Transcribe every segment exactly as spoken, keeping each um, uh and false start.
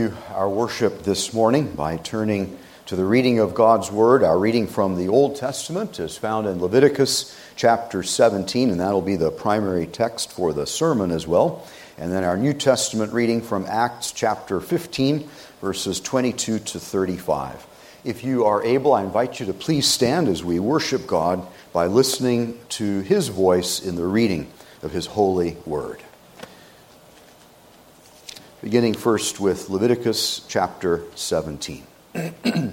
continue our worship this morning by turning to the reading of God's Word. Our reading from the Old Testament is found in Leviticus chapter seventeen, and that'll be the primary text for the sermon as well. And then our New Testament reading from Acts chapter fifteen, verses twenty-two to thirty-five. If you are able, I invite you to please stand as we worship God by listening to His voice in the reading of His holy Word. Beginning first with Leviticus chapter seventeen. And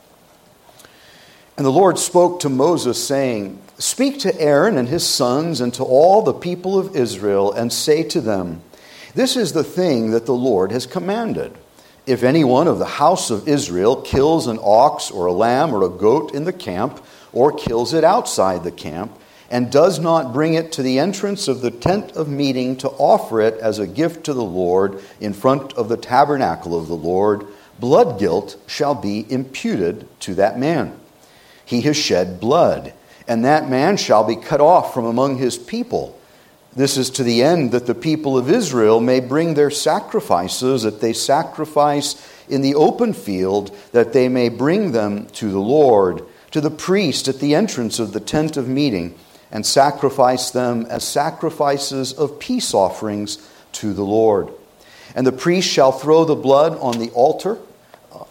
the Lord spoke to Moses, saying, "Speak to Aaron and his sons and to all the people of Israel, and say to them, This is the thing that the Lord has commanded. If anyone of the house of Israel kills an ox or a lamb or a goat in the camp, or kills it outside the camp, and does not bring it to the entrance of the tent of meeting to offer it as a gift to the Lord in front of the tabernacle of the Lord, blood guilt shall be imputed to that man. He has shed blood, and that man shall be cut off from among his people. This is to the end that the people of Israel may bring their sacrifices that they sacrifice in the open field, that they may bring them to the Lord, to the priest at the entrance of the tent of meeting, and sacrifice them as sacrifices of peace offerings to the Lord. And the priest shall throw the blood on the altar, uh,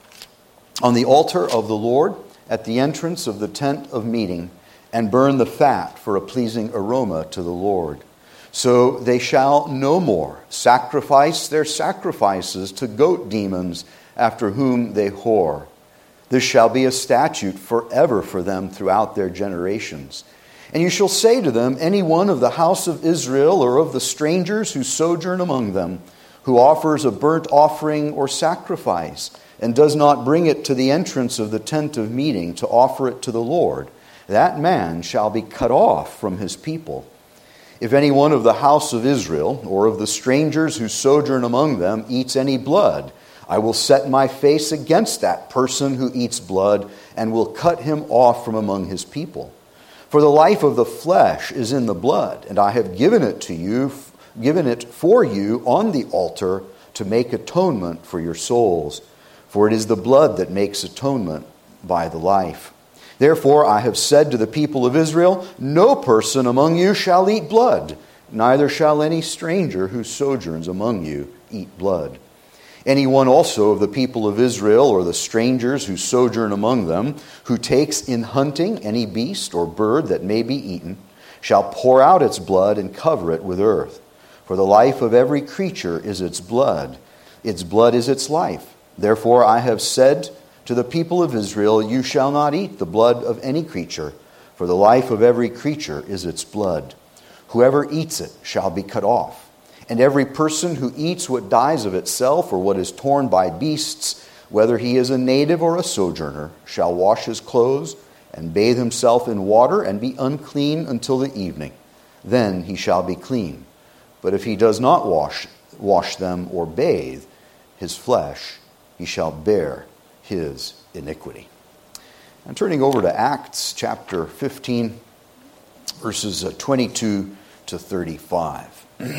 on the altar of the Lord at the entrance of the tent of meeting, and burn the fat for a pleasing aroma to the Lord. So they shall no more sacrifice their sacrifices to goat demons after whom they whore. This shall be a statute forever for them throughout their generations. And you shall say to them, any one of the house of Israel or of the strangers who sojourn among them, who offers a burnt offering or sacrifice, and does not bring it to the entrance of the tent of meeting to offer it to the Lord, that man shall be cut off from his people. If any one of the house of Israel or of the strangers who sojourn among them eats any blood, I will set my face against that person who eats blood, and will cut him off from among his people. For the life of the flesh is in the blood, and I have given it to you, given it for you on the altar to make atonement for your souls. For it is the blood that makes atonement by the life. Therefore I have said to the people of Israel, no person among you shall eat blood, neither shall any stranger who sojourns among you eat blood. Anyone also of the people of Israel or the strangers who sojourn among them, who takes in hunting any beast or bird that may be eaten, shall pour out its blood and cover it with earth. For the life of every creature is its blood. Its blood is its life. Therefore I have said to the people of Israel, you shall not eat the blood of any creature, for the life of every creature is its blood. Whoever eats it shall be cut off. And every person who eats what dies of itself or what is torn by beasts, whether he is a native or a sojourner, shall wash his clothes and bathe himself in water and be unclean until the evening. Then he shall be clean. But if he does not wash, wash them or bathe his flesh, he shall bear his iniquity." I'm turning over to Acts chapter fifteen, verses twenty-two to thirty-five.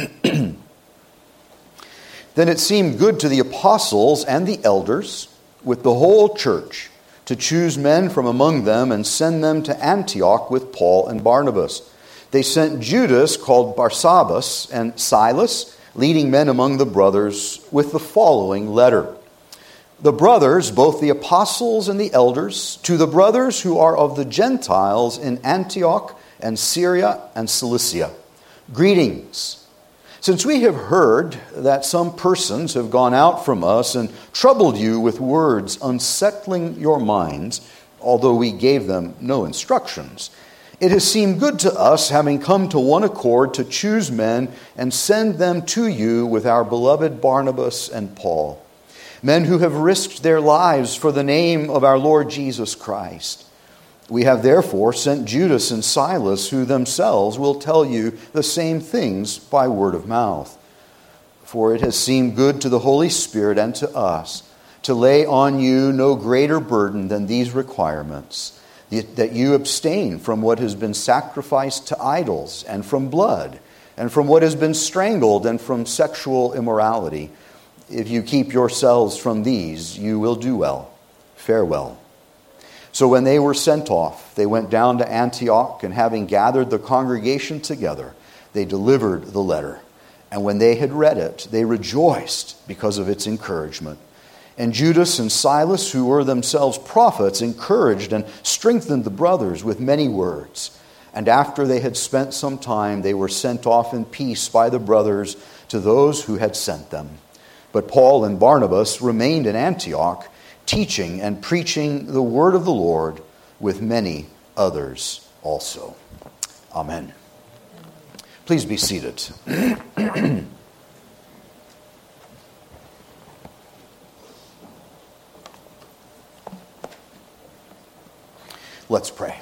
Then it seemed good to the apostles and the elders with the whole church to choose men from among them and send them to Antioch with Paul and Barnabas. They sent Judas, called Barsabbas, and Silas, leading men among the brothers, with the following letter. The brothers, both the apostles and the elders, to the brothers who are of the Gentiles in Antioch and Syria and Cilicia, greetings. Since we have heard that some persons have gone out from us and troubled you with words unsettling your minds, although we gave them no instructions, it has seemed good to us, having come to one accord, to choose men and send them to you with our beloved Barnabas and Paul, men who have risked their lives for the name of our Lord Jesus Christ. We have therefore sent Judas and Silas, who themselves will tell you the same things by word of mouth. For it has seemed good to the Holy Spirit and to us to lay on you no greater burden than these requirements, that you abstain from what has been sacrificed to idols, and from blood, and from what has been strangled, and from sexual immorality. If you keep yourselves from these, you will do well. Farewell." So when they were sent off, they went down to Antioch, and having gathered the congregation together, they delivered the letter. And when they had read it, they rejoiced because of its encouragement. And Judas and Silas, who were themselves prophets, encouraged and strengthened the brothers with many words. And after they had spent some time, they were sent off in peace by the brothers to those who had sent them. But Paul and Barnabas remained in Antioch, teaching and preaching the word of the Lord with many others also. Amen. Please be seated. Let's pray.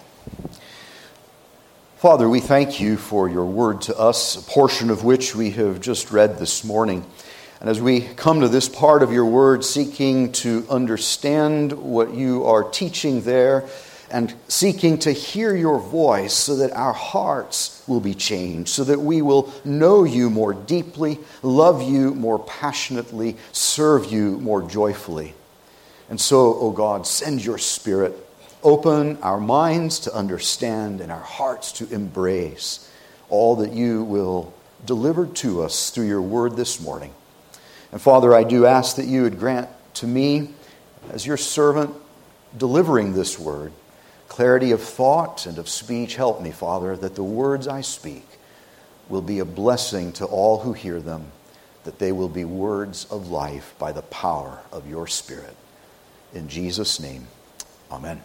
Father, we thank you for your word to us, a portion of which we have just read this morning. And as we come to this part of your word, seeking to understand what you are teaching there and seeking to hear your voice so that our hearts will be changed, so that we will know you more deeply, love you more passionately, serve you more joyfully. And so, O God, send your Spirit. Open our minds to understand and our hearts to embrace all that you will deliver to us through your word this morning. And Father, I do ask that you would grant to me, as your servant delivering this word, clarity of thought and of speech. Help me, Father, that the words I speak will be a blessing to all who hear them, that they will be words of life by the power of your Spirit. In Jesus' name, amen.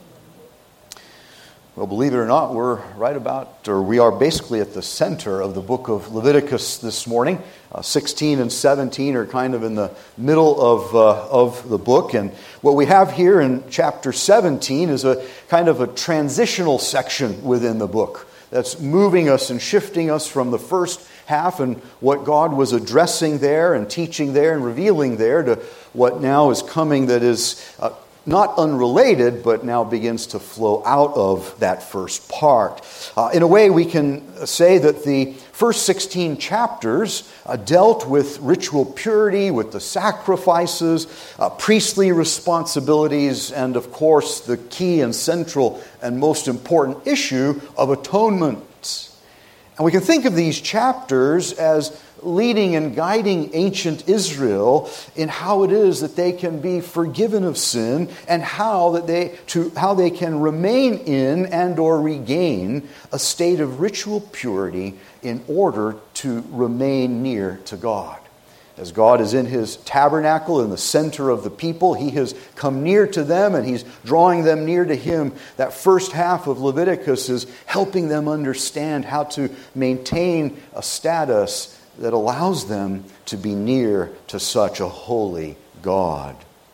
Well, believe it or not, we're right about, or we are basically at the center of the book of Leviticus this morning. Uh, sixteen and seventeen are kind of in the middle of uh, of the book. And what we have here in chapter seventeen is a kind of a transitional section within the book that's moving us and shifting us from the first half and what God was addressing there and teaching there and revealing there to what now is coming that is uh, not unrelated, but now begins to flow out of that first part. Uh, in a way, we can say that the first sixteen chapters uh, dealt with ritual purity, with the sacrifices, uh, priestly responsibilities, and of course, the key and central and most important issue of atonement. And we can think of these chapters as leading and guiding ancient Israel in how it is that they can be forgiven of sin and how that they to how they can remain in and or regain a state of ritual purity in order to remain near to God. As God is in his tabernacle in the center of the people, he has come near to them and he's drawing them near to him. That first half of Leviticus is helping them understand how to maintain a status that allows them to be near to such a holy God.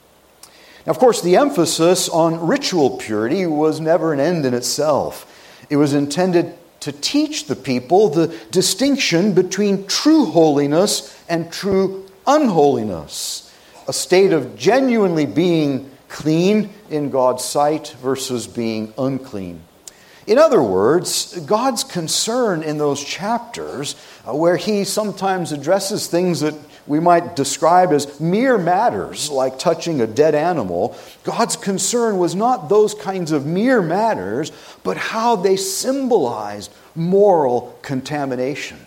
Now, of course, the emphasis on ritual purity was never an end in itself. It was intended to teach the people the distinction between true holiness and true unholiness, a state of genuinely being clean in God's sight versus being unclean. In other words, God's concern in those chapters, uh, where he sometimes addresses things that we might describe as mere matters, like touching a dead animal, God's concern was not those kinds of mere matters, but how they symbolized moral contamination.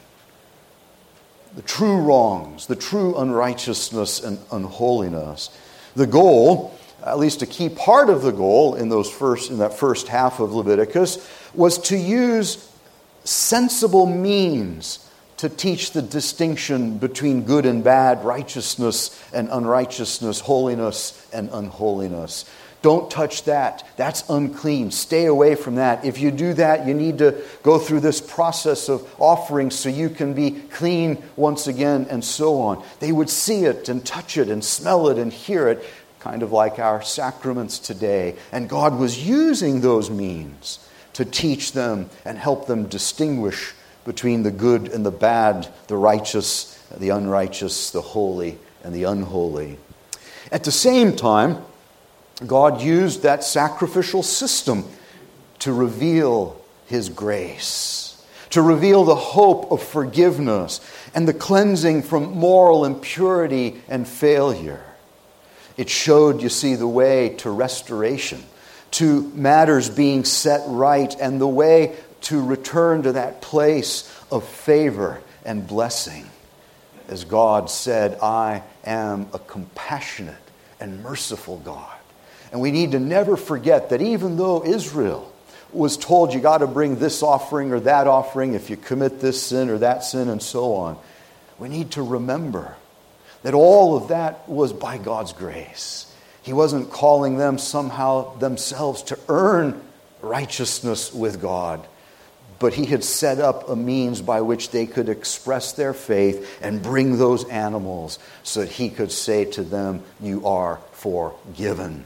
The true wrongs, the true unrighteousness and unholiness. The goal, at least a key part of the goal in those first in that first half of Leviticus, was to use sensible means to teach the distinction between good and bad, righteousness and unrighteousness, holiness and unholiness. Don't touch that. That's unclean. Stay away from that. If you do that, you need to go through this process of offerings so you can be clean once again, and so on. They would see it and touch it and smell it and hear it, kind of like our sacraments today. And God was using those means to teach them and help them distinguish between the good and the bad, the righteous, the unrighteous, the holy and the unholy. At the same time, God used that sacrificial system to reveal his grace, to reveal the hope of forgiveness and the cleansing from moral impurity and failure. It showed, you see, the way to restoration, to matters being set right, and the way to return to that place of favor and blessing. As God said, I am a compassionate and merciful God. And we need to never forget that even though Israel was told you got to bring this offering or that offering if you commit this sin or that sin and so on, we need to remember that all of that was by God's grace. He wasn't calling them somehow themselves to earn righteousness with God, but He had set up a means by which they could express their faith and bring those animals so that He could say to them, you are forgiven.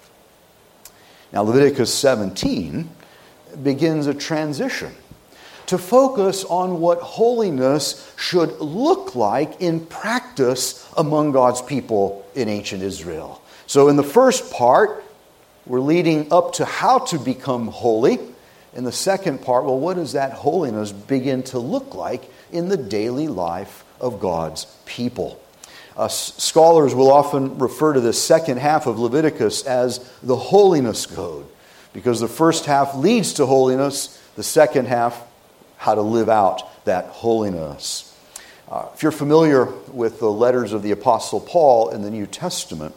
Now Leviticus seventeen begins a transition to focus on what holiness should look like in practice among God's people in ancient Israel. So in the first part, we're leading up to how to become holy. In the second part, well, what does that holiness begin to look like in the daily life of God's people? Uh, scholars will often refer to the second half of Leviticus as the holiness code, because the first half leads to holiness, the second half, how to live out that holiness. Uh, if you're familiar with the letters of the Apostle Paul in the New Testament,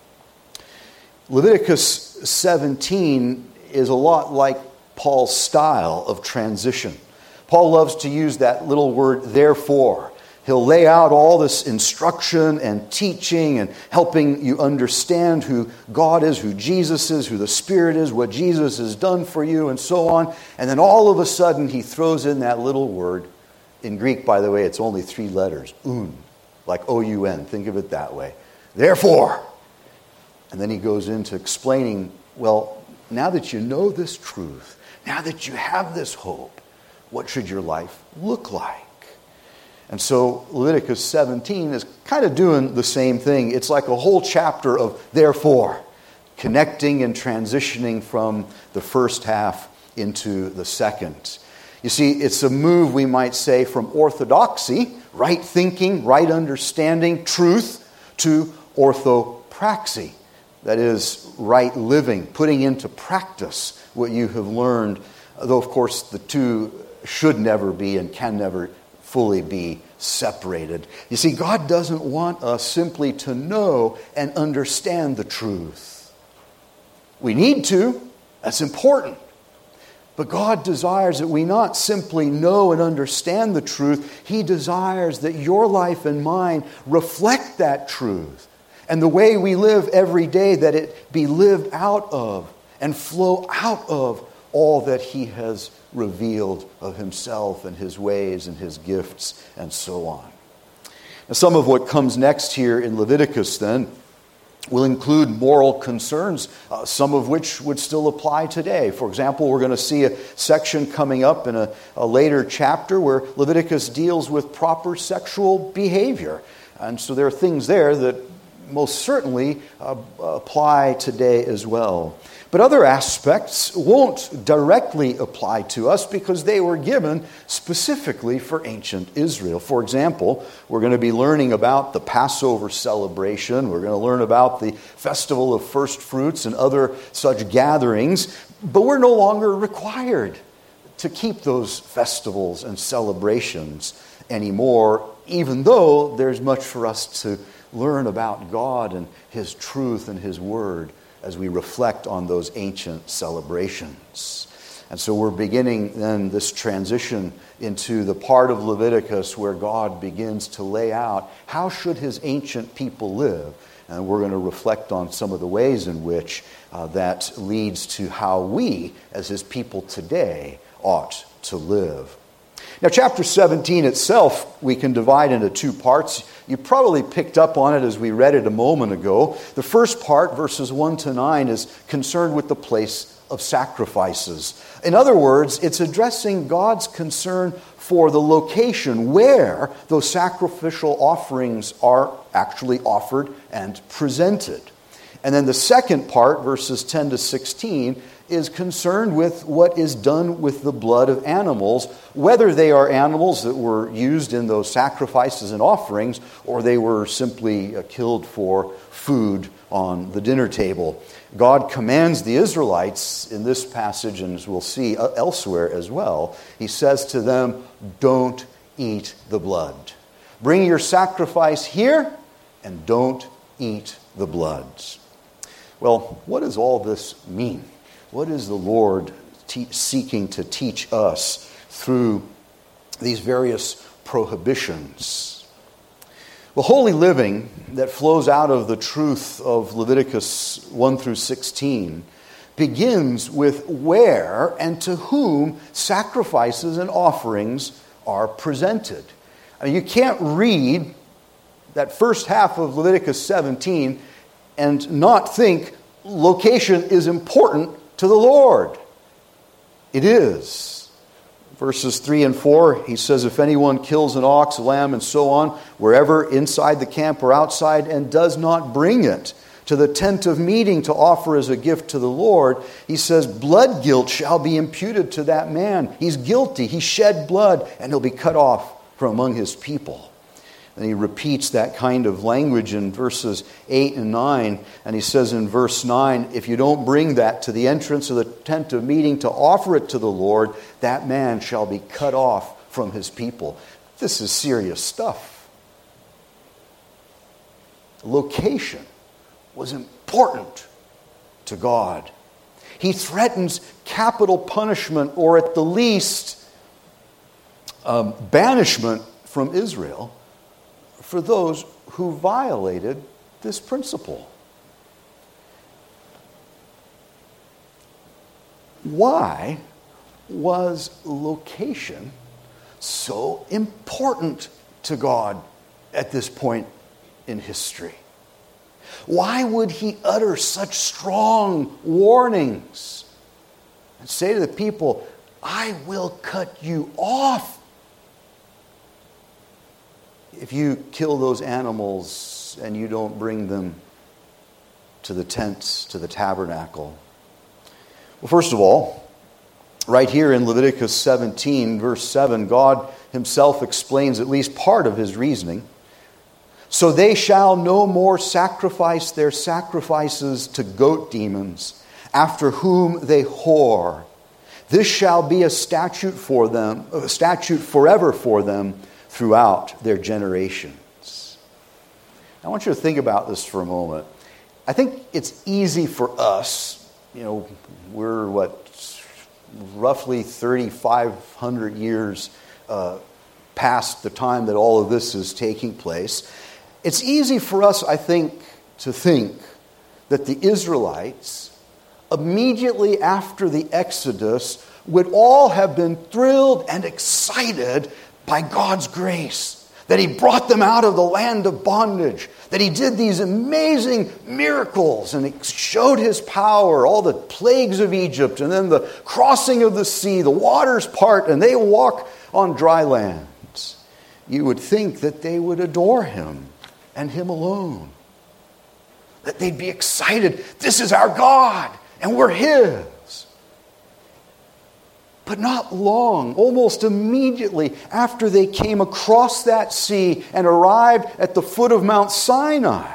Leviticus seventeen is a lot like Paul's style of transition. Paul loves to use that little word, therefore. He'll lay out all this instruction and teaching and helping you understand who God is, who Jesus is, who the Spirit is, what Jesus has done for you, and so on. And then all of a sudden he throws in that little word. In Greek, by the way, it's only three letters. Un, like O U N. Think of it that way. Therefore. And then he goes into explaining, well, now that you know this truth, now that you have this hope, what should your life look like? And so Leviticus seventeen is kind of doing the same thing. It's like a whole chapter of therefore, connecting and transitioning from the first half into the second. You see, it's a move, we might say, from orthodoxy, right thinking, right understanding, truth, to orthopraxy. That is, right living, putting into practice what you have learned. Though, of course, the two should never be and can never fully be separated. You see, God doesn't want us simply to know and understand the truth. We need to. That's important. But God desires that we not simply know and understand the truth. He desires that your life and mine reflect that truth. And the way we live every day, that it be lived out of and flow out of all that He has revealed of Himself and His ways and His gifts and so on. Now, some of what comes next here in Leviticus then will include moral concerns, uh, some of which would still apply today. For example, we're going to see a section coming up in a, a later chapter where Leviticus deals with proper sexual behavior. And so there are things there that most certainly uh, apply today as well. But other aspects won't directly apply to us because they were given specifically for ancient Israel. For example, we're going to be learning about the Passover celebration. We're going to learn about the Festival of First Fruits and other such gatherings. But we're no longer required to keep those festivals and celebrations anymore, even though there's much for us to learn about God and His truth and His Word as we reflect on those ancient celebrations. And so we're beginning then this transition into the part of Leviticus where God begins to lay out how should His ancient people live. And we're going to reflect on some of the ways in which uh, that leads to how we, as His people today, ought to live. Now, chapter seventeen itself, we can divide into two parts. You probably picked up on it as we read it a moment ago. The first part, verses one to nine, is concerned with the place of sacrifices. In other words, it's addressing God's concern for the location where those sacrificial offerings are actually offered and presented. And then the second part, verses ten to sixteen, is concerned with what is done with the blood of animals, whether they are animals that were used in those sacrifices and offerings, or they were simply uh, killed for food on the dinner table. God commands the Israelites in this passage, and as we'll see uh, elsewhere as well, he says to them, don't eat the blood. Bring your sacrifice here, and don't eat the blood. Well, what does all this mean? What is the Lord te- seeking to teach us through these various prohibitions? Well, holy living that flows out of the truth of Leviticus one through sixteen begins with where and to whom sacrifices and offerings are presented. I mean, you can't read that first half of Leviticus seventeen and not think location is important to the Lord. It is. Verses three and four, he says, if anyone kills an ox, a lamb, and so on, wherever inside the camp or outside, and does not bring it to the tent of meeting to offer as a gift to the Lord, he says, blood guilt shall be imputed to that man. He's guilty. He shed blood, and he'll be cut off from among his people. And he repeats that kind of language in verses eight and nine. And he says in verse nine, if you don't bring that to the entrance of the tent of meeting to offer it to the Lord, that man shall be cut off from his people. This is serious stuff. Location was important to God. He threatens capital punishment, or at the least um, banishment from Israel, for those who violated this principle. Why was location so important to God at this point in history? Why would he utter such strong warnings and say to the people, I will cut you off if you kill those animals and you don't bring them to the tents, to the tabernacle? Well, first of all, right here in Leviticus seventeen, verse seven, God himself explains at least part of his reasoning. So they shall no more sacrifice their sacrifices to goat demons, after whom they whore. This shall be a statute for them, a statute forever for them, throughout their generations. I want you to think about this for a moment. I think it's easy for us, you know, we're what, roughly thirty-five hundred years uh, past the time that all of this is taking place. It's easy for us, I think, to think that the Israelites, immediately after the Exodus, would all have been thrilled and excited by God's grace, that he brought them out of the land of bondage, that he did these amazing miracles and he showed his power, all the plagues of Egypt, and then the crossing of the sea, the waters part, and they walk on dry lands. You would think that they would adore him and him alone, that they'd be excited. This is our God, and we're his. But not long, almost immediately after they came across that sea and arrived at the foot of Mount Sinai,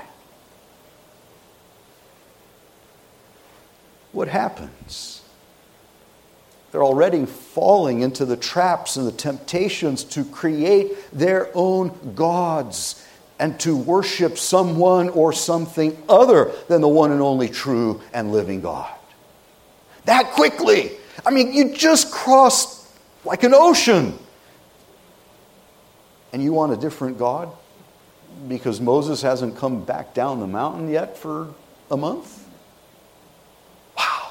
what happens? They're already falling into the traps and the temptations to create their own gods and to worship someone or something other than the one and only true and living God. That quickly. I mean, you just crossed like an ocean. And you want a different God? Because Moses hasn't come back down the mountain yet for a month? Wow.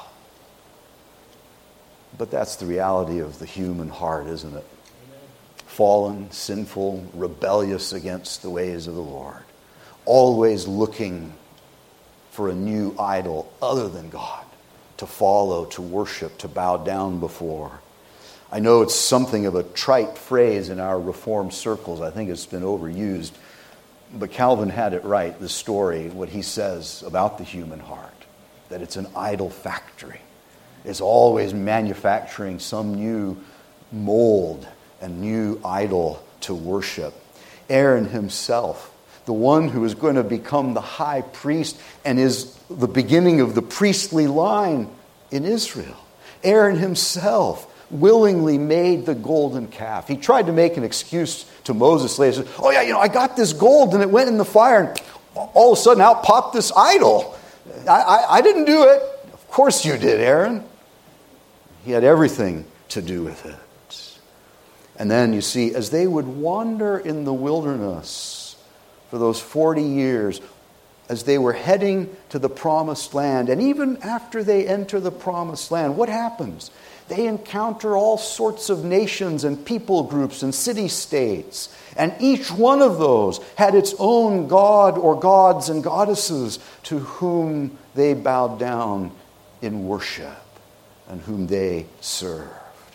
But that's the reality of the human heart, isn't it? Fallen, sinful, rebellious against the ways of the Lord. Always looking for a new idol other than God to follow, to worship, to bow down before. I know it's something of a trite phrase in our Reformed circles. I think it's been overused. But Calvin had it right, the story, what he says about the human heart, that it's an idol factory. is always manufacturing some new mold and new idol to worship. Aaron himself, the one who is going to become the high priest and is the beginning of the priestly line in Israel. Aaron himself willingly made the golden calf. He tried to make an excuse to Moses later. He said, oh yeah, you know, I got this gold and it went in the fire and all of a sudden out popped this idol. I, I, I didn't do it. Of course you did, Aaron. He had everything to do with it. And then you see, as they would wander in the wilderness for those forty years, as they were heading to the promised land, and even after they enter the promised land, what happens? They encounter all sorts of nations and people groups and city-states. And each one of those had its own god or gods and goddesses to whom they bowed down in worship and whom they served.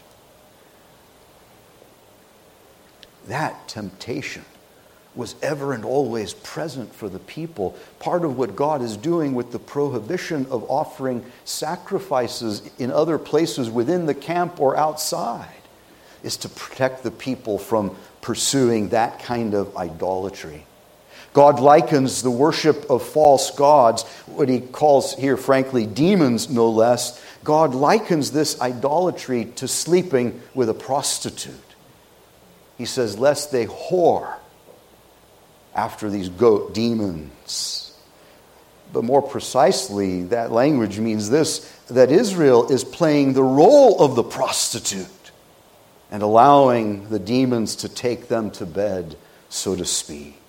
That temptation was ever and always present for the people. Part of what God is doing with the prohibition of offering sacrifices in other places within the camp or outside is to protect the people from pursuing that kind of idolatry. God likens the worship of false gods, what he calls here, frankly, demons no less. God likens this idolatry to sleeping with a prostitute. He says, lest they whore after these goat demons. But more precisely, that language means this, that Israel is playing the role of the prostitute and allowing the demons to take them to bed, so to speak.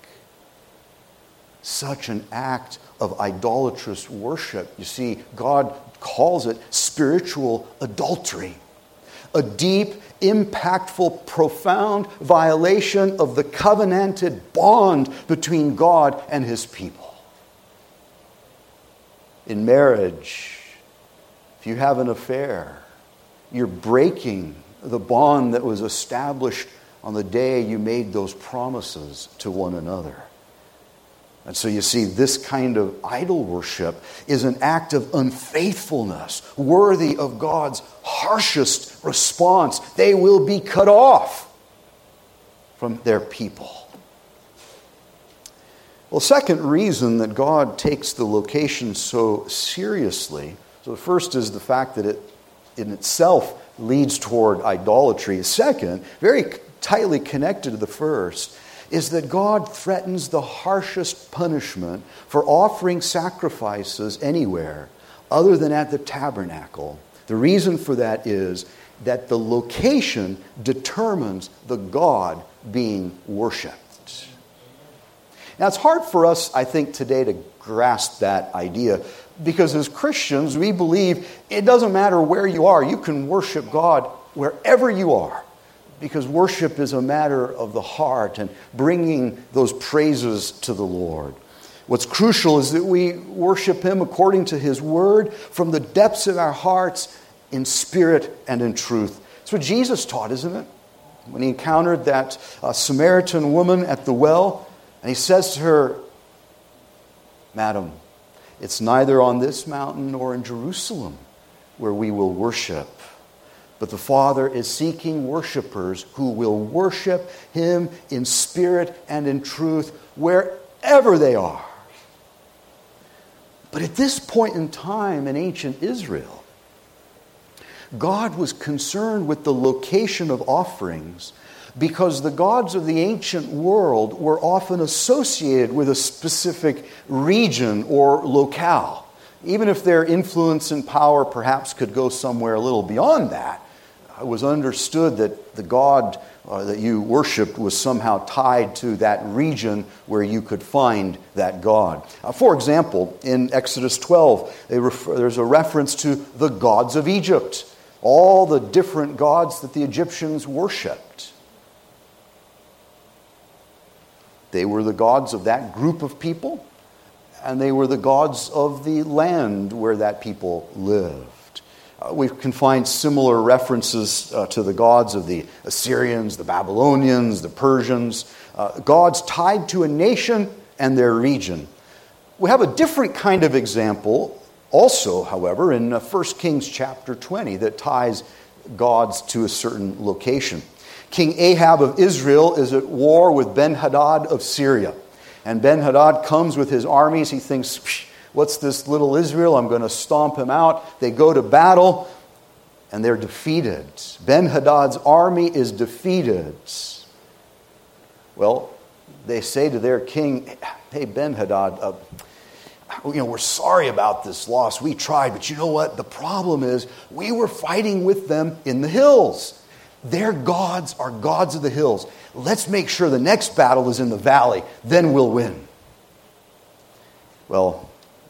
Such an act of idolatrous worship. You see, God calls it spiritual adultery. A deep, impactful, profound violation of the covenanted bond between God and his people. In marriage, if you have an affair, you're breaking the bond that was established on the day you made those promises to one another. And so you see, this kind of idol worship is an act of unfaithfulness, worthy of God's harshest response. They will be cut off from their people. Well, second reason that God takes the location so seriously, so the first is the fact that it in itself leads toward idolatry. Second, very tightly connected to the first, is that God threatens the harshest punishment for offering sacrifices anywhere other than at the tabernacle. The reason for that is that the location determines the God being worshipped. Now, it's hard for us, I think, today to grasp that idea because as Christians, we believe it doesn't matter where you are. You can worship God wherever you are. Because worship is a matter of the heart and bringing those praises to the Lord. What's crucial is that we worship him according to his word from the depths of our hearts in spirit and in truth. That's what Jesus taught, isn't it? When he encountered that uh, Samaritan woman at the well, and he says to her, Madam, it's neither on this mountain nor in Jerusalem where we will worship. But the Father is seeking worshipers who will worship him in spirit and in truth wherever they are. But at this point in time in ancient Israel, God was concerned with the location of offerings because the gods of the ancient world were often associated with a specific region or locale. Even if their influence and power perhaps could go somewhere a little beyond that, it was understood that the God uh, that you worshipped was somehow tied to that region where you could find that God. Uh, for example, in Exodus twelve, they refer, there's a reference to the gods of Egypt, all the different gods that the Egyptians worshipped. They were the gods of that group of people, and they were the gods of the land where that people lived. Uh, we can find similar references uh, to the gods of the Assyrians, the Babylonians, the Persians, uh, gods tied to a nation and their region. We have a different kind of example also, however, in First Kings chapter twenty that ties gods to a certain location. King Ahab of Israel is at war with Ben-Hadad of Syria. And Ben-Hadad comes with his armies. He thinks, what's this little Israel? I'm going to stomp him out. They go to battle, and they're defeated. Ben-Hadad's army is defeated. Well, they say to their king, hey, Ben-Hadad, uh, you know, we're sorry about this loss. We tried, but you know what? The problem is we were fighting with them in the hills. Their gods are gods of the hills. Let's make sure the next battle is in the valley. Then we'll win. Well,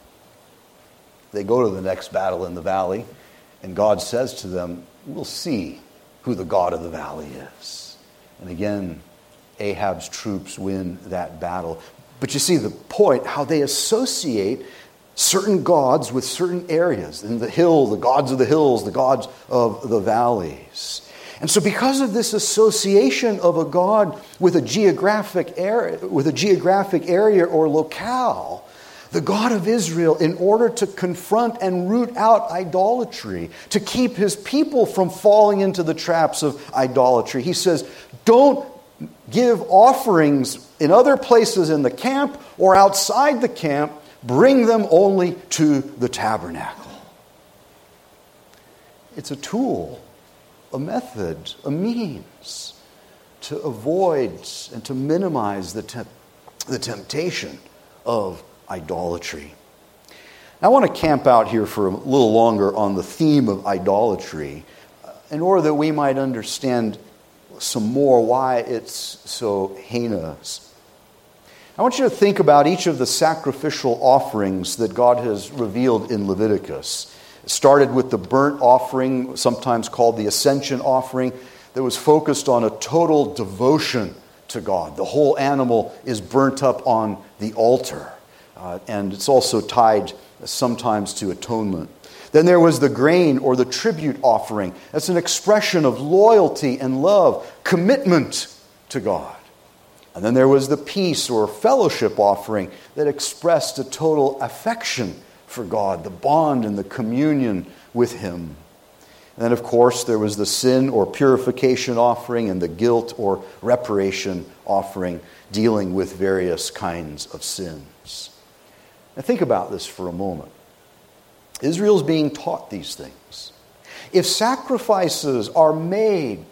they go to the next battle in the valley, and God says to them, we'll see who the God of the valley is. And again, Ahab's troops win that battle. But you see the point, how they associate certain gods with certain areas. In the hill, the gods of the hills, the gods of the valleys. And so because of this association of a god with a geographic area, with a geographic area or locale, the God of Israel, in order to confront and root out idolatry, to keep his people from falling into the traps of idolatry, he says, don't give offerings in other places in the camp or outside the camp. Bring them only to the tabernacle. It's a tool, a method, a means to avoid and to minimize the, temp- the temptation of idolatry. I want to camp out here for a little longer on the theme of idolatry in order that we might understand some more why it's so heinous. I want you to think about each of the sacrificial offerings that God has revealed in Leviticus. It started with the burnt offering, sometimes called the ascension offering, that was focused on a total devotion to God. The whole animal is burnt up on the altar. Uh, and it's also tied sometimes to atonement. Then there was the grain or the tribute offering. That's an expression of loyalty and love, commitment to God. And then there was the peace or fellowship offering that expressed a total affection for God, the bond and the communion with Him. And then, of course, there was the sin or purification offering and the guilt or reparation offering, dealing with various kinds of sins. Now think about this for a moment. Israel's being taught these things. If sacrifices are made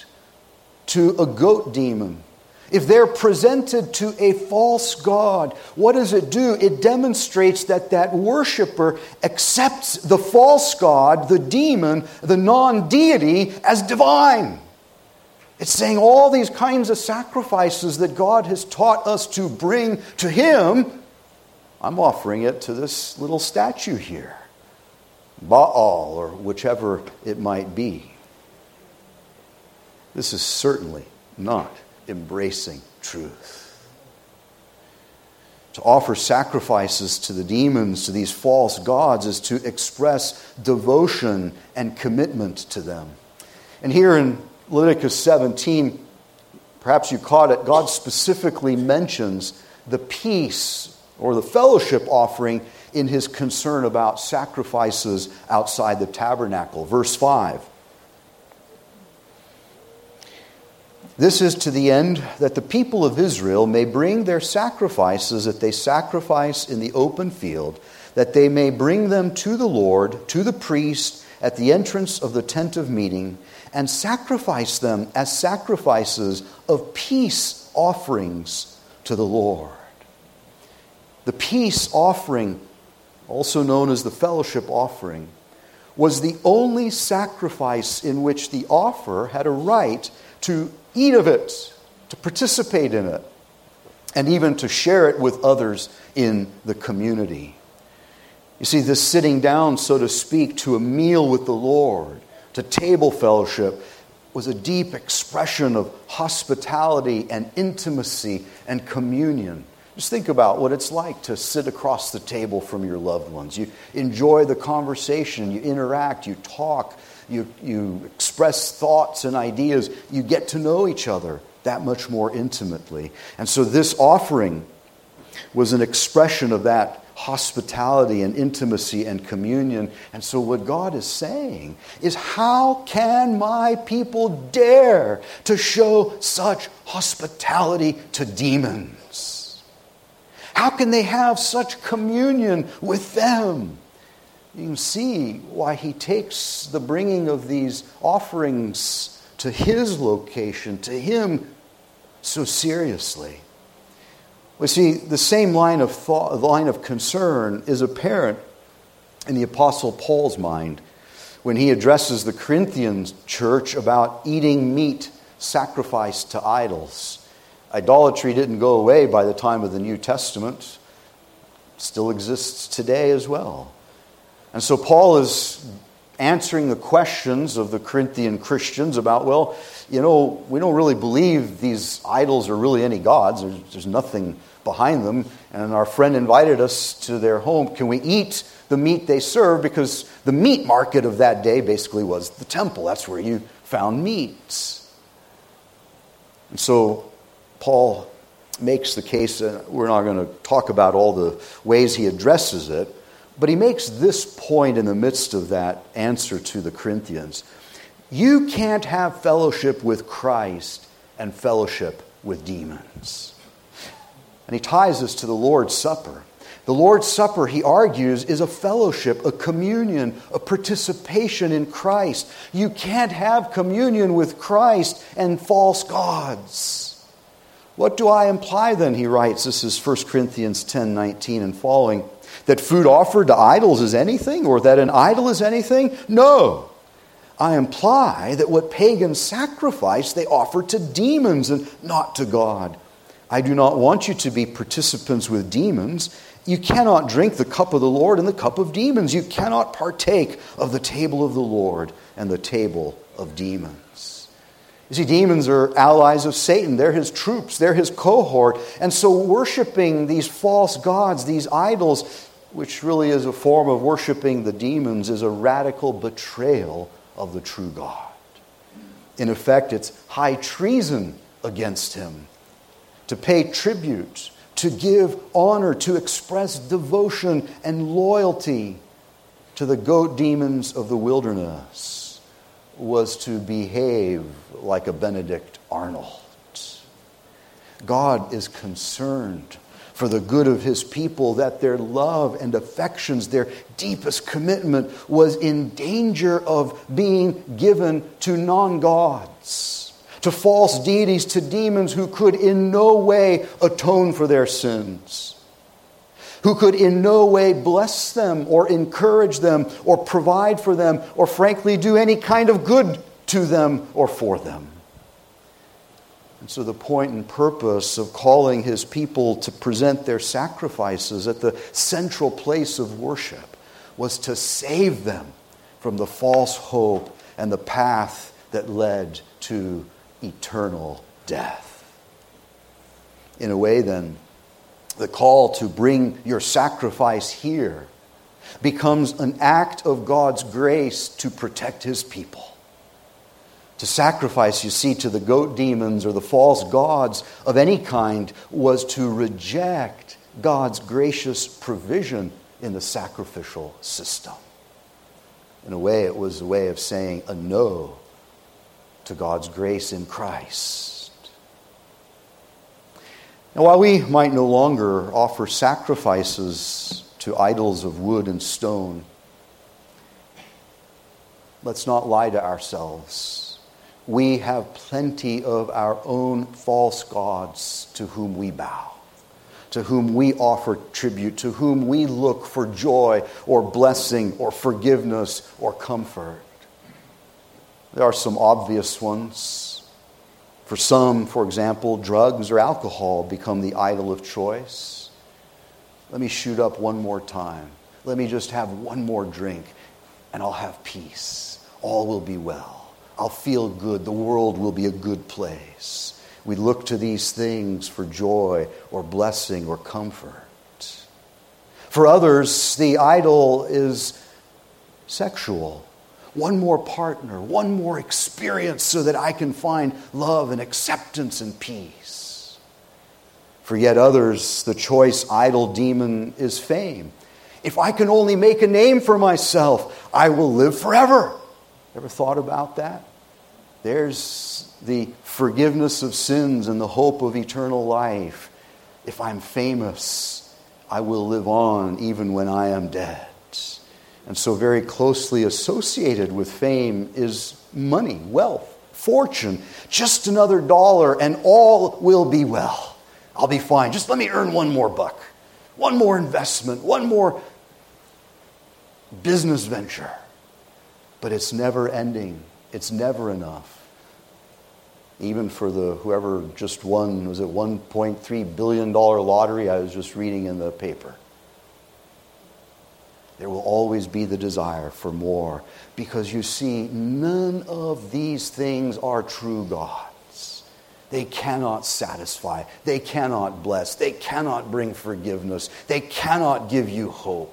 to a goat demon, if they're presented to a false god, what does it do? It demonstrates that that worshiper accepts the false god, the demon, the non-deity as divine. It's saying all these kinds of sacrifices that God has taught us to bring to Him, I'm offering it to this little statue here, Baal, or whichever it might be. This is certainly not embracing truth. To offer sacrifices to the demons, to these false gods, is to express devotion and commitment to them. And here in Leviticus seventeen, perhaps you caught it, God specifically mentions the peace or the fellowship offering in His concern about sacrifices outside the tabernacle. Verse five. This is to the end that the people of Israel may bring their sacrifices that they sacrifice in the open field, that they may bring them to the Lord, to the priest, at the entrance of the tent of meeting, and sacrifice them as sacrifices of peace offerings to the Lord. The peace offering, also known as the fellowship offering, was the only sacrifice in which the offerer had a right to eat of it, to participate in it, and even to share it with others in the community. You see, this sitting down, so to speak, to a meal with the Lord, to table fellowship, was a deep expression of hospitality and intimacy and communion. Just think about what it's like to sit across the table from your loved ones. You enjoy the conversation, you interact, you talk, you, you express thoughts and ideas. You get to know each other that much more intimately. And so this offering was an expression of that hospitality and intimacy and communion. And so what God is saying is, how can my people dare to show such hospitality to demons? How can they have such communion with them? You can see why he takes the bringing of these offerings to his location, to him, so seriously. We see the same line of thought, line of concern is apparent in the Apostle Paul's mind when he addresses the Corinthian church about eating meat sacrificed to idols. Idolatry didn't go away by the time of the New Testament. It still exists today as well. And so Paul is answering the questions of the Corinthian Christians about, well, you know, we don't really believe these idols are really any gods. There's, there's nothing behind them. And our friend invited us to their home. Can we eat the meat they serve? Because the meat market of that day basically was the temple. That's where you found meat. And so Paul makes the case, and we're not going to talk about all the ways he addresses it, but he makes this point in the midst of that answer to the Corinthians. You can't have fellowship with Christ and fellowship with demons. And he ties this to the Lord's Supper. The Lord's Supper, he argues, is a fellowship, a communion, a participation in Christ. You can't have communion with Christ and false gods. What do I imply then, he writes, this is First Corinthians ten nineteen and following, that food offered to idols is anything, or that an idol is anything? No. I imply that what pagans sacrifice, they offer to demons and not to God. I do not want you to be participants with demons. You cannot drink the cup of the Lord and the cup of demons. You cannot partake of the table of the Lord and the table of demons. You see, demons are allies of Satan. They're his troops. They're his cohort. And so worshiping these false gods, these idols, which really is a form of worshiping the demons, is a radical betrayal of the true God. In effect, it's high treason against him. To pay tribute, to give honor, to express devotion and loyalty to the goat demons of the wilderness was to behave like a Benedict Arnold. God is concerned for the good of his people, that their love and affections, their deepest commitment, was in danger of being given to non-gods, to false deities, to demons who could in no way atone for their sins, who could in no way bless them or encourage them or provide for them or frankly do any kind of good to them or for them. And so the point and purpose of calling his people to present their sacrifices at the central place of worship was to save them from the false hope and the path that led to eternal death. In a way, then, the call to bring your sacrifice here becomes an act of God's grace to protect his people. To sacrifice, you see, to the goat demons or the false gods of any kind was to reject God's gracious provision in the sacrificial system. In a way, it was a way of saying a no to God's grace in Christ. Now, while we might no longer offer sacrifices to idols of wood and stone, let's not lie to ourselves. We have plenty of our own false gods to whom we bow, to whom we offer tribute, to whom we look for joy or blessing or forgiveness or comfort. There are some obvious ones. For some, for example, drugs or alcohol become the idol of choice. Let me shoot up one more time. Let me just have one more drink and I'll have peace. All will be well. I'll feel good. The world will be a good place. We look to these things for joy or blessing or comfort. For others, the idol is sexual. One more partner, one more experience so that I can find love and acceptance and peace. For yet others, the choice idol demon is fame. If I can only make a name for myself, I will live forever. Ever thought about that? There's the forgiveness of sins and the hope of eternal life. If I'm famous, I will live on even when I am dead. And so very closely associated with fame is money, wealth, fortune. Just another dollar and all will be well. I'll be fine. Just let me earn one more buck. One more investment. One more business venture. But it's never ending. It's never enough. Even for the whoever just won, was it one point three billion dollars lottery? I was just reading in the paper. There will always be the desire for more. Because you see, none of these things are true gods. They cannot satisfy. They cannot bless. They cannot bring forgiveness. They cannot give you hope.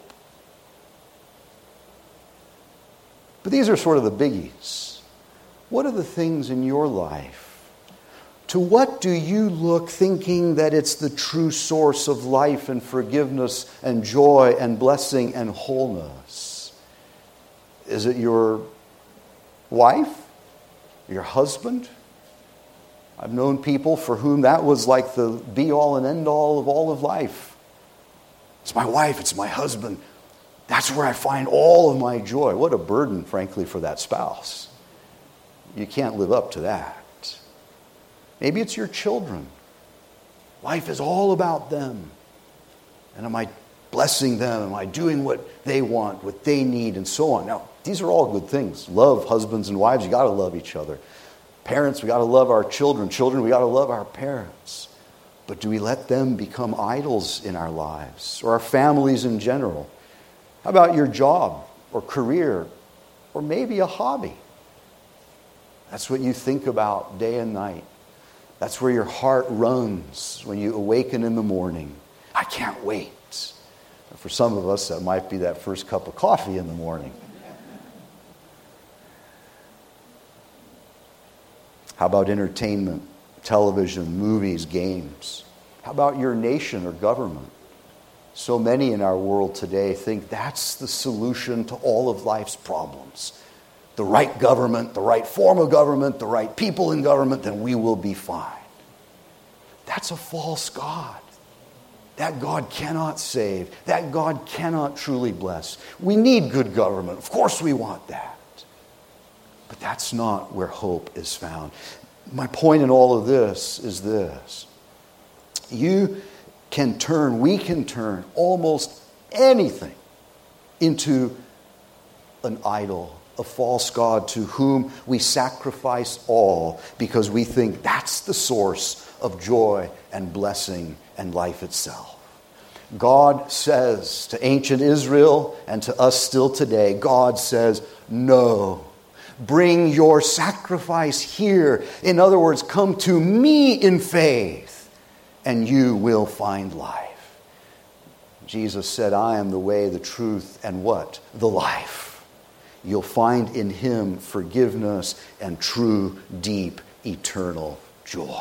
But these are sort of the biggies. What are the things in your life? To what do you look thinking that it's the true source of life and forgiveness and joy and blessing and wholeness? Is it your wife? Your husband? I've known people for whom that was like the be-all and end-all of all of life. It's my wife, it's my husband. That's where I find all of my joy. What a burden, frankly, for that spouse. You can't live up to that. Maybe it's your children. Life is all about them. And am I blessing them? Am I doing what they want, what they need, and so on? Now, these are all good things. Love husbands and wives. You got to love each other. Parents, we got to love our children. Children, we got to love our parents. But do we let them become idols in our lives or our families in general? How about your job or career or maybe a hobby? That's what you think about day and night. That's where your heart runs when you awaken in the morning. I can't wait. For some of us, that might be that first cup of coffee in the morning. How about entertainment, television, movies, games? How about your nation or government? So many in our world today think that's the solution to all of life's problems. The right government, the right form of government, the right people in government, then we will be fine. That's a false God. That God cannot save. That God cannot truly bless. We need good government. Of course we want that. But that's not where hope is found. My point in all of this is this. You can turn, we can turn almost anything into an idol, a false god to whom we sacrifice all because we think that's the source of joy and blessing and life itself. God says to ancient Israel and to us still today, God says, no. Bring your sacrifice here. In other words, come to me in faith and you will find life. Jesus said, I am the way, the truth, and what? The life. You'll find in him forgiveness and true, deep, eternal joy.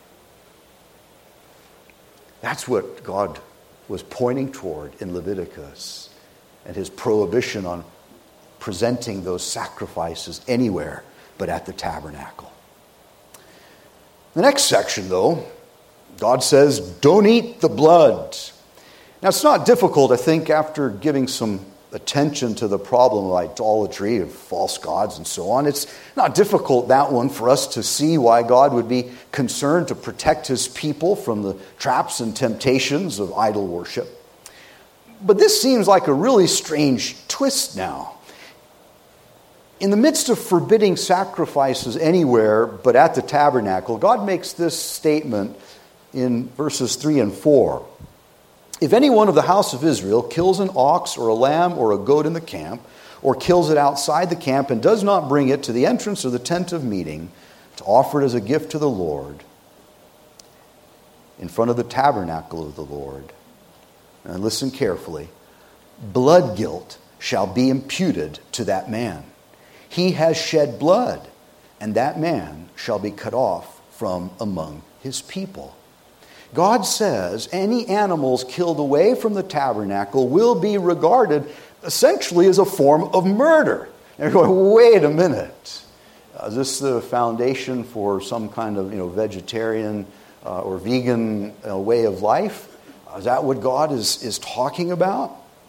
That's what God was pointing toward in Leviticus and his prohibition on presenting those sacrifices anywhere but at the tabernacle. The next section, though, God says, don't eat the blood. Now, it's not difficult, I think, after giving some attention to the problem of idolatry, of false gods and so on. It's not difficult, that one, for us to see why God would be concerned to protect his people from the traps and temptations of idol worship. But this seems like a really strange twist now. In the midst of forbidding sacrifices anywhere but at the tabernacle, God makes this statement in verses three and four. If any one of the house of Israel kills an ox or a lamb or a goat in the camp, or kills it outside the camp and does not bring it to the entrance of the tent of meeting to offer it as a gift to the Lord, in front of the tabernacle of the Lord, and listen carefully, blood guilt shall be imputed to that man. He has shed blood, and that man shall be cut off from among his people. God says any animals killed away from the tabernacle will be regarded essentially as a form of murder. And you're going, wait a minute. Uh, is this the foundation for some kind of, you know, vegetarian uh, or vegan uh, way of life? Uh, is that what God is, is talking about?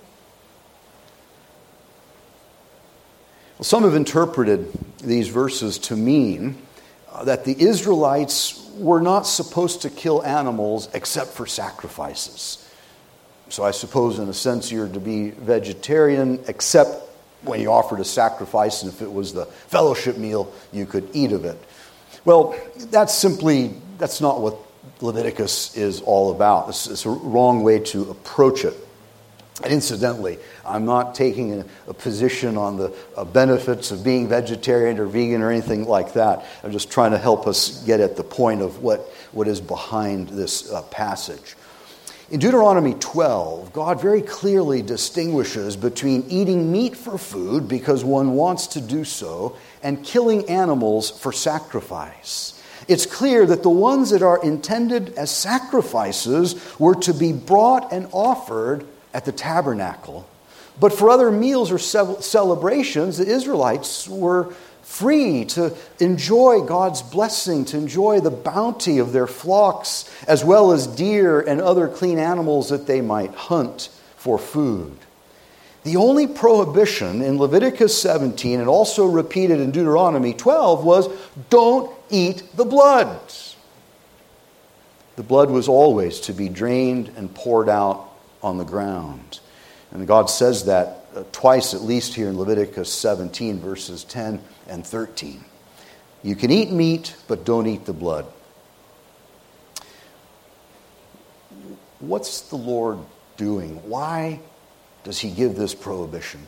Well, some have interpreted these verses to mean uh, that the Israelites were not supposed to kill animals except for sacrifices. So I suppose in a sense you're to be vegetarian except when you offered a sacrifice, and if it was the fellowship meal, you could eat of it. Well, that's simply, that's not what Leviticus is all about. It's, it's a wrong way to approach it. And incidentally, I'm not taking a, a position on the uh, benefits of being vegetarian or vegan or anything like that. I'm just trying to help us get at the point of what, what is behind this uh, passage. In Deuteronomy twelve, God very clearly distinguishes between eating meat for food because one wants to do so and killing animals for sacrifice. It's clear that the ones that are intended as sacrifices were to be brought and offered at the tabernacle. But for other meals or celebrations, the Israelites were free to enjoy God's blessing, to enjoy the bounty of their flocks, as well as deer and other clean animals that they might hunt for food. The only prohibition in Leviticus seventeen, and also repeated in Deuteronomy twelve, was don't eat the blood. The blood was always to be drained and poured out on the ground. And God says that uh, twice at least here in Leviticus seventeen, verses ten and thirteen. You can eat meat, but don't eat the blood. What's the Lord doing? Why does he give this prohibition?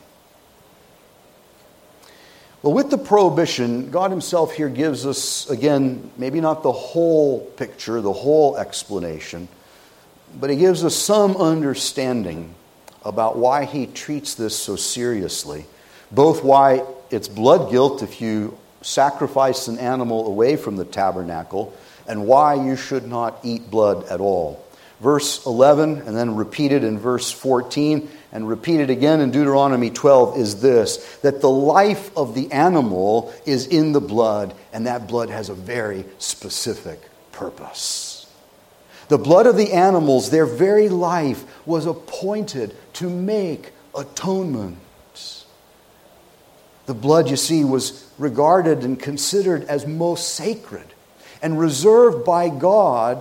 Well, with the prohibition, God himself here gives us, again, maybe not the whole picture, the whole explanation, but he gives us some understanding about why he treats this so seriously. Both why it's blood guilt if you sacrifice an animal away from the tabernacle, and why you should not eat blood at all. Verse eleven, and then repeated in verse fourteen, and repeated again in Deuteronomy twelve, is this, that the life of the animal is in the blood, and that blood has a very specific purpose. The blood of the animals, their very life, was appointed to make atonement. The blood, you see, was regarded and considered as most sacred and reserved by God,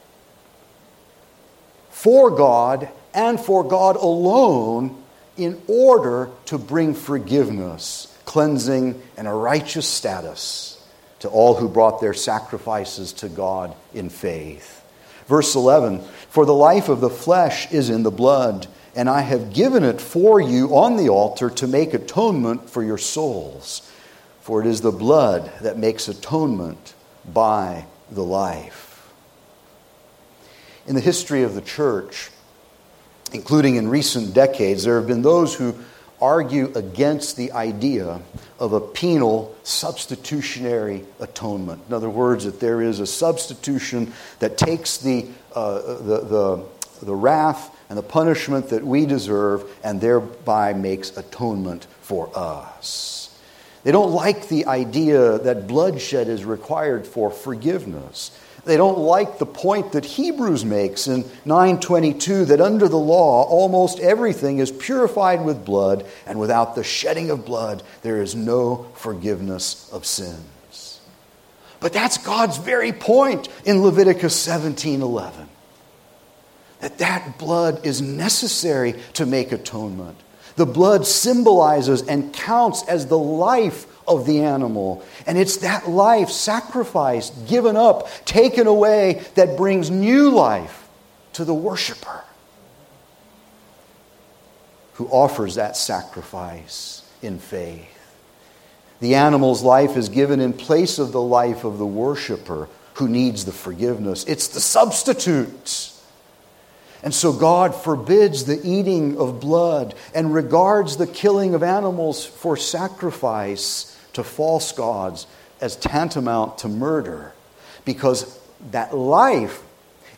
for God and for God alone, in order to bring forgiveness, cleansing, and a righteous status to all who brought their sacrifices to God in faith. Verse eleven, for the life of the flesh is in the blood, and I have given it for you on the altar to make atonement for your souls. For it is the blood that makes atonement by the life. In the history of the church, including in recent decades, there have been those who argue against the idea of a penal substitutionary atonement. In other words, that there is a substitution that takes the uh, the, the the wrath and the punishment that we deserve and thereby makes atonement for us. They don't like the idea that bloodshed is required for forgiveness. They don't like the point that Hebrews makes in nine twenty-two, that under the law, almost everything is purified with blood, and without the shedding of blood, there is no forgiveness of sins. But that's God's very point in Leviticus seventeen eleven. That that blood is necessary to make atonement. The blood symbolizes and counts as the life of the animal. And it's that life sacrificed, given up, taken away, that brings new life to the worshiper who offers that sacrifice in faith. The animal's life is given in place of the life of the worshiper who needs the forgiveness. It's the substitute. And so God forbids the eating of blood and regards the killing of animals for sacrifice to false gods as tantamount to murder, because that life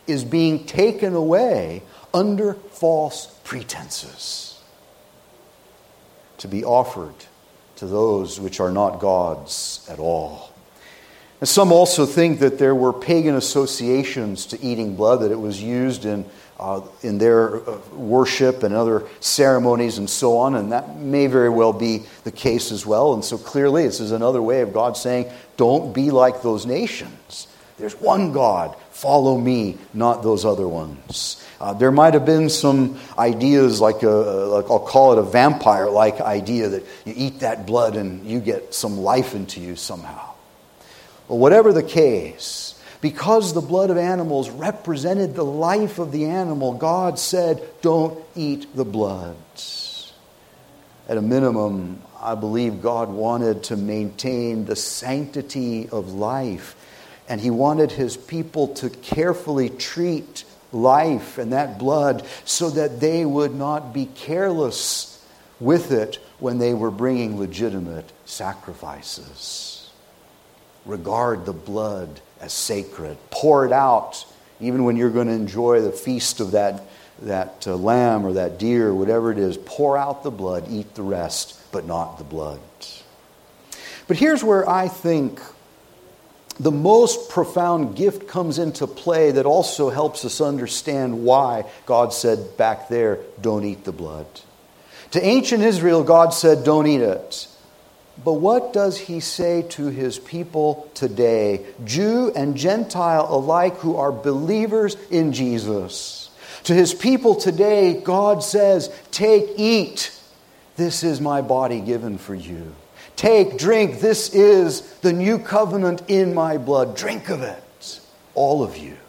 is being taken away under false pretenses to be offered to those which are not God's at all. And some also think that there were pagan associations to eating blood, that it was used in uh, in their uh, worship and other ceremonies and so on, and that may very well be the case as well. And so clearly this is another way of God saying, don't be like those nations. There's one God, follow me, not those other ones. Uh, there might have been some ideas like, a, like I'll call it a vampire-like idea, that you eat that blood and you get some life into you somehow. Well, whatever the case, because the blood of animals represented the life of the animal, God said, don't eat the blood. At a minimum, I believe God wanted to maintain the sanctity of life, and He wanted His people to carefully treat life and that blood so that they would not be careless with it when they were bringing legitimate sacrifices. Regard the blood as sacred. Pour it out even when you're going to enjoy the feast of that, that uh, lamb or that deer or whatever it is. Pour out the blood, eat the rest, but not the blood. But here's where I think the most profound gift comes into play that also helps us understand why God said back there, don't eat the blood. To ancient Israel, God said, don't eat it. But what does He say to His people today, Jew and Gentile alike, who are believers in Jesus? To His people today, God says, take, eat. This is my body given for you. Take, drink. This is the new covenant in my blood. Drink of it, all of you.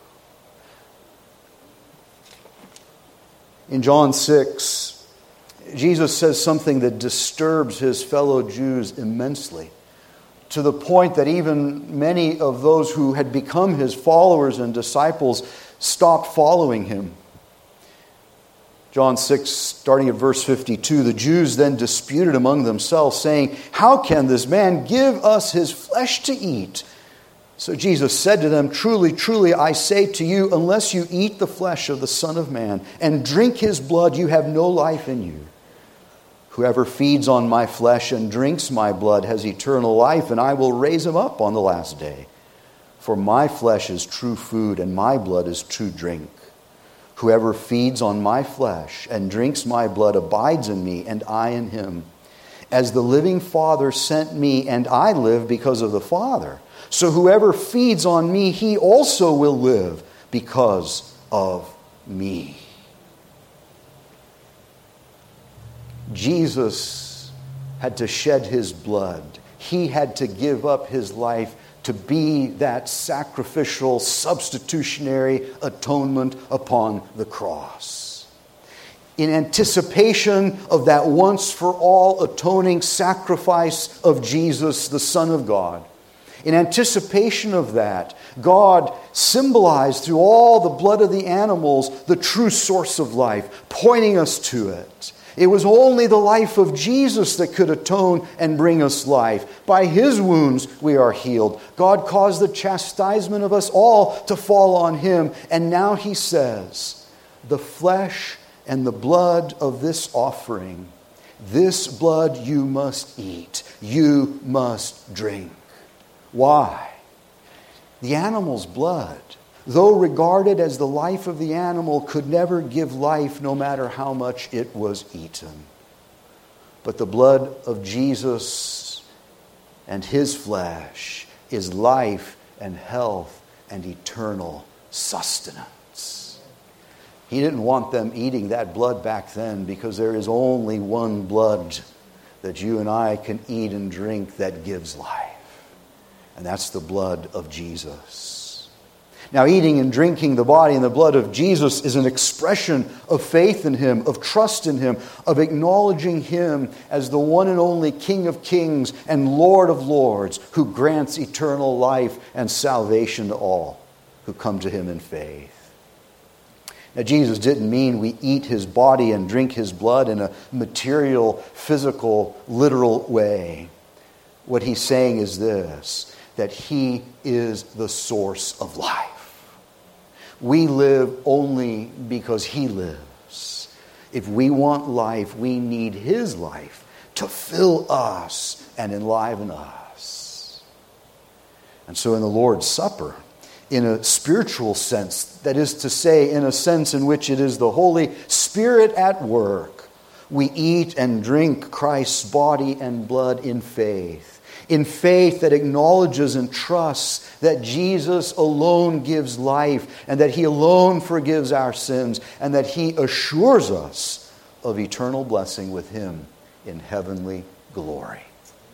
In John six, Jesus says something that disturbs His fellow Jews immensely, to the point that even many of those who had become His followers and disciples stopped following Him. John six, starting at verse fifty-two, the Jews then disputed among themselves, saying, how can this man give us his flesh to eat? So Jesus said to them, truly, truly, I say to you, unless you eat the flesh of the Son of Man and drink His blood, you have no life in you. Whoever feeds on my flesh and drinks my blood has eternal life, and I will raise him up on the last day. For my flesh is true food, and my blood is true drink. Whoever feeds on my flesh and drinks my blood abides in me, and I in him. As the living Father sent me, and I live because of the Father. So whoever feeds on me, he also will live because of me. Jesus had to shed His blood. He had to give up His life to be that sacrificial, substitutionary atonement upon the cross. In anticipation of that once-for-all atoning sacrifice of Jesus, the Son of God, in anticipation of that, God symbolized through all the blood of the animals the true source of life, pointing us to it. It was only the life of Jesus that could atone and bring us life. By His wounds we are healed. God caused the chastisement of us all to fall on Him. And now He says, the flesh and the blood of this offering, this blood you must eat, you must drink. Why? The animal's blood, though regarded as the life of the animal, could never give life no matter how much it was eaten. But the blood of Jesus and His flesh is life and health and eternal sustenance. He didn't want them eating that blood back then because there is only one blood that you and I can eat and drink that gives life. And that's the blood of Jesus. Now, eating and drinking the body and the blood of Jesus is an expression of faith in Him, of trust in Him, of acknowledging Him as the one and only King of Kings and Lord of Lords, who grants eternal life and salvation to all who come to Him in faith. Now, Jesus didn't mean we eat His body and drink His blood in a material, physical, literal way. What He's saying is this, that He is the source of life. We live only because he lives. If we want life, we need his life to fill us and enliven us. And so in the Lord's Supper, in a spiritual sense, that is to say, in a sense in which it is the Holy Spirit at work, we eat and drink Christ's body and blood in faith. In faith that acknowledges and trusts that Jesus alone gives life and that he alone forgives our sins and that he assures us of eternal blessing with him in heavenly glory.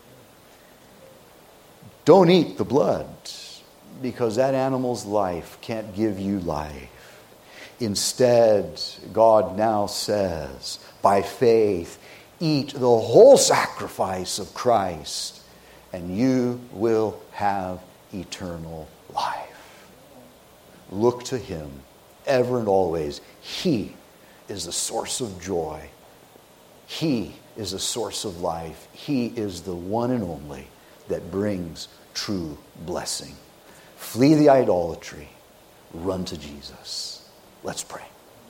Don't eat the blood, because that animal's life can't give you life. Instead, God now says, by faith, eat the whole sacrifice of Christ, and you will have eternal life. Look to him ever and always. He is the source of joy. He is the source of life. He is the one and only that brings true blessing. Flee the idolatry. Run to Jesus. Let's pray.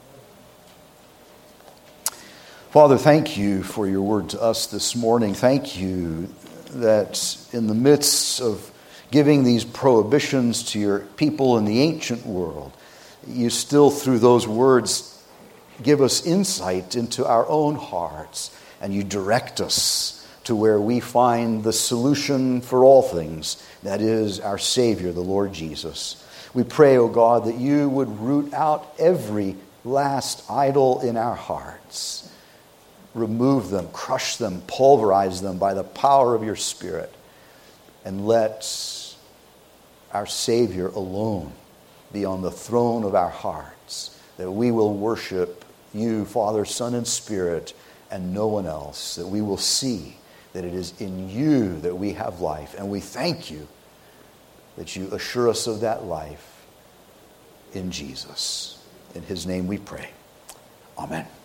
Father, thank you for your word to us this morning. Thank you that in the midst of giving these prohibitions to your people in the ancient world, you still, through those words, give us insight into our own hearts, and you direct us to where we find the solution for all things, that is our Savior, the Lord Jesus. We pray, O God, that you would root out every last idol in our hearts. Remove them, crush them, pulverize them by the power of your Spirit, and let our Savior alone be on the throne of our hearts, that we will worship you, Father, Son, and Spirit, and no one else, that we will see that it is in you that we have life. And we thank you that you assure us of that life in Jesus. In his name we pray. Amen.